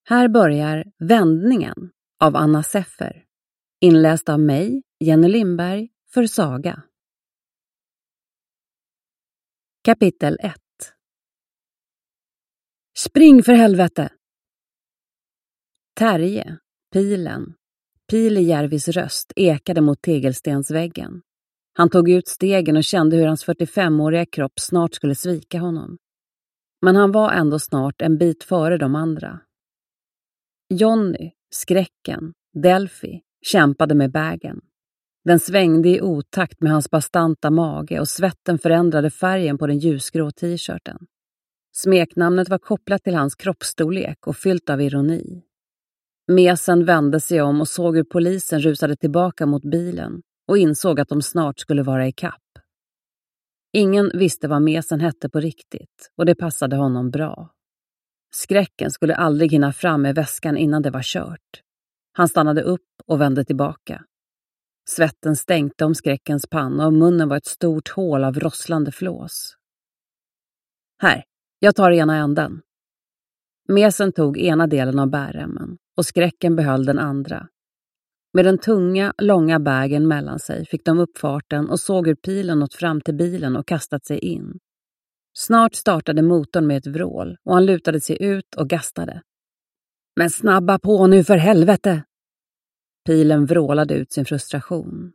Här börjar Vändningen av Anna Seffer, inläst av mig, Jenny Lindberg, för Saga. Kapitel 1. Spring för helvete! Terje, pilen, Pilijärvis röst ekade mot tegelstensväggen. Han tog ut stegen och kände hur hans 45-åriga kropp snart skulle svika honom. Men han var ändå snart en bit före de andra. Jonny, skräcken, Delphi kämpade med bagen. Den svängde i otakt med hans bastanta mage och svetten förändrade färgen på den ljusgrå t-shirten. Smeknamnet var kopplat till hans kroppsstorlek och fyllt av ironi. Mesen vände sig om och såg hur polisen rusade tillbaka mot bilen och insåg att de snart skulle vara i kapp. Ingen visste vad Mesen hette på riktigt och det passade honom bra. Skräcken skulle aldrig hinna fram med väskan innan det var kört. Han stannade upp och vände tillbaka. Svetten stänkte om skräckens panna och munnen var ett stort hål av rosslande flås. Här, jag tar ena änden. Mesen tog ena delen av bärremmen och skräcken behöll den andra. Med den tunga, långa bagen mellan sig fick de upp farten och såg hur pilen nått fram till bilen och kastat sig in. Snart startade motorn med ett vrål och han lutade sig ut och gastade. Men snabba på nu för helvete! Pilen vrålade ut sin frustration.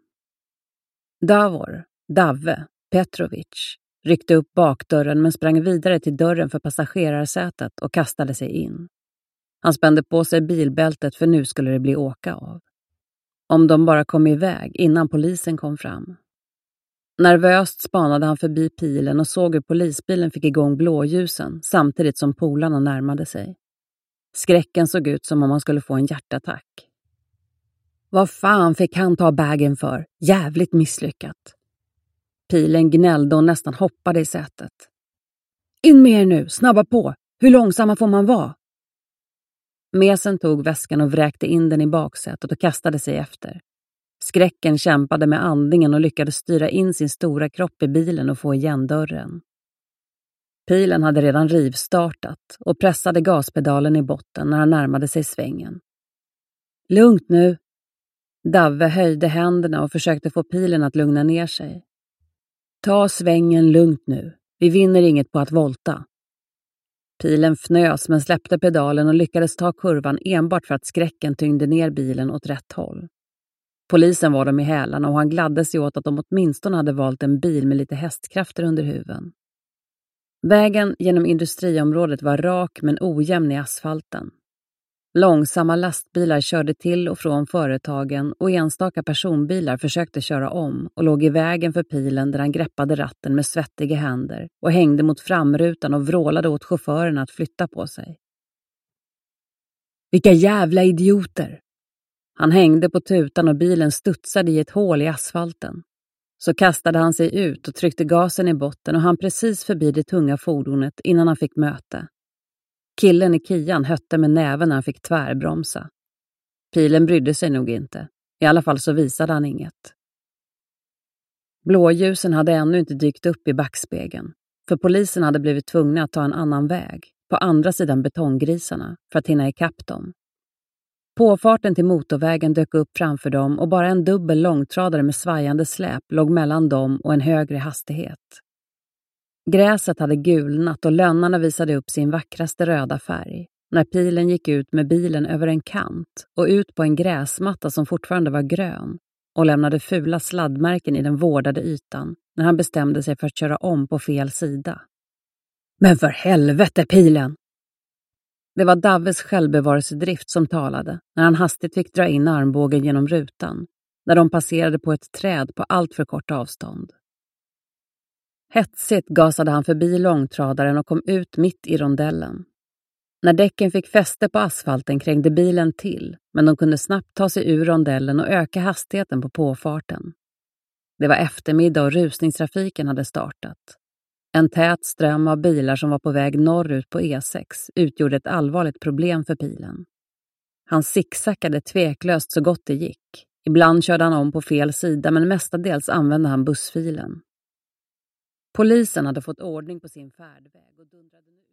Davve, Petrovic, ryckte upp bakdörren men sprang vidare till dörren för passagerarsätet och kastade sig in. Han spände på sig bilbältet för nu skulle det bli åka av. Om de bara kom iväg innan polisen kom fram. Nervöst spanade han förbi pilen och såg hur polisbilen fick igång blåljusen samtidigt som polarna närmade sig. Skräcken såg ut som om han skulle få en hjärtattack. Vad fan fick han ta bagen för? Jävligt misslyckat. Pilen gnällde och nästan hoppade i sätet. In med er nu, snabba på! Hur långsamma får man vara? Mesen tog väskan och vräkte in den i baksätet och kastade sig efter. Skräcken kämpade med andningen och lyckades styra in sin stora kropp i bilen och få igen dörren. Pilen hade redan rivstartat och pressade gaspedalen i botten när han närmade sig svängen. Lugnt nu! Davve höjde händerna och försökte få pilen att lugna ner sig. Ta svängen lugnt nu. Vi vinner inget på att volta. Pilen fnös men släppte pedalen och lyckades ta kurvan enbart för att skräcken tyngde ner bilen åt rätt håll. Polisen var dem i hälarna och han gladde sig åt att de åtminstone hade valt en bil med lite hästkrafter under huven. Vägen genom industriområdet var rak men ojämn i asfalten. Långsamma lastbilar körde till och från företagen och enstaka personbilar försökte köra om och låg i vägen för pilen där han greppade ratten med svettiga händer och hängde mot framrutan och vrålade åt chaufförerna att flytta på sig. Vilka jävla idioter! Han hängde på tutan och bilen studsade i ett hål i asfalten. Så kastade han sig ut och tryckte gasen i botten och han precis förbi det tunga fordonet innan han fick möte. Killen i Kian hötte med näven när han fick tvärbromsa. Pilen brydde sig nog inte. I alla fall så visade han inget. Blåljusen hade ännu inte dykt upp i backspegeln. För polisen hade blivit tvungna att ta en annan väg. På andra sidan betonggrisarna. För att hinna ikapp dem. Påfarten till motorvägen dök upp framför dem. Och bara en dubbel långtradare med svajande släp låg mellan dem och en högre hastighet. Gräset hade gulnat och lönnarna visade upp sin vackraste röda färg när pilen gick ut med bilen över en kant och ut på en gräsmatta som fortfarande var grön och lämnade fula sladdmärken i den vårdade ytan när han bestämde sig för att köra om på fel sida. Men för helvete pilen! Det var Davves självbevarelsedrift som talade när han hastigt fick dra in armbågen genom rutan när de passerade på ett träd på allt för kort avstånd. Hetsigt gasade han förbi långtradaren och kom ut mitt i rondellen. När däcken fick fäste på asfalten krängde bilen till, men de kunde snabbt ta sig ur rondellen och öka hastigheten på påfarten. Det var eftermiddag och rusningstrafiken hade startat. En tät ström av bilar som var på väg norrut på E6 utgjorde ett allvarligt problem för pilen. Han zigzackade tveklöst så gott det gick. Ibland körde han om på fel sida men mestadels använde han bussfilen. Polisen hade fått ordning på sin färdväg och dundrade nu